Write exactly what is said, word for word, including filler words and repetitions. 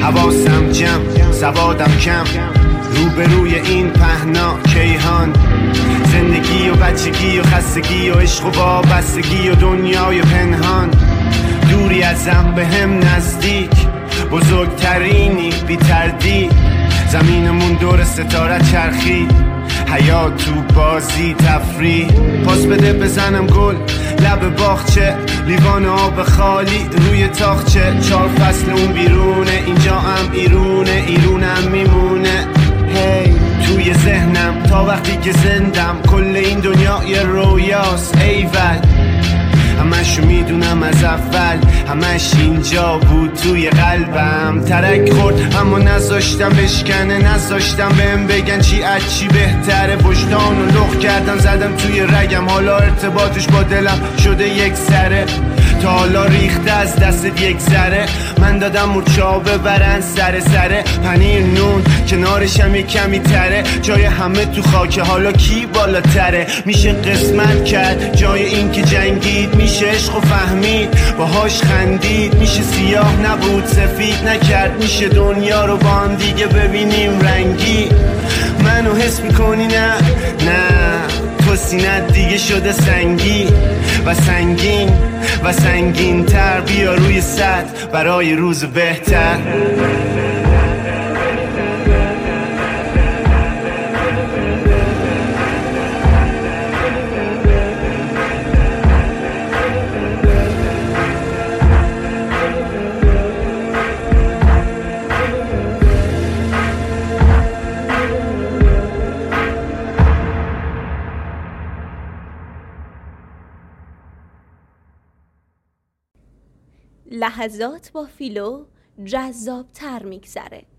حواسم جمع سوادم کم، روبروی این پهنا کیهان. زندگی و بچگی و خستگی و عشق و وابستگی و دنیای پنهان. دوری ازم به هم نزدیک، بزرگترینی بی تردید. زمینمون دور ستاره چرخید، حیات تو بازی تفریح. پاس بده بزنم گل لب باغچه، لیوان آب خالی روی تاخچه. چهار فصل اون بیرونه، اینجا هم ایرونه، ایرونم میمونه. هی hey. توی ذهنم تا وقتی که زندم، کل این دنیا یه رویاست ایول. همشو میدونم از اول، همش اینجا بود توی قلبم. ترک خورد اما نذاشتم بشکنه، نذاشتم بهم بگن چی از چی بهتره. وجدان و لخ کردم زدم توی رگم، حالا ارتباطش با دلم شده یک سره. تا حالا ریخته از دست یک ذره، من دادم مورچه‌ها ببرن سر سره. پنیر نون کنارشم یه کمی تره، جای همه تو خاکه حالا کی بالاتره. میشه قسمت کرد جای این که جنگید، میشه عشق و فهمید باهاش خندید. میشه سیاه نبود سفید نکرد، میشه دنیا رو با هم دیگه ببینیم رنگی. منو حس میکنی نه نه، تو سینت دیگه شده سنگی و سنگین و سنگین تر. بیا روی سطح برای روز بهتر. لحظات با فیلو جذاب تر میگذره.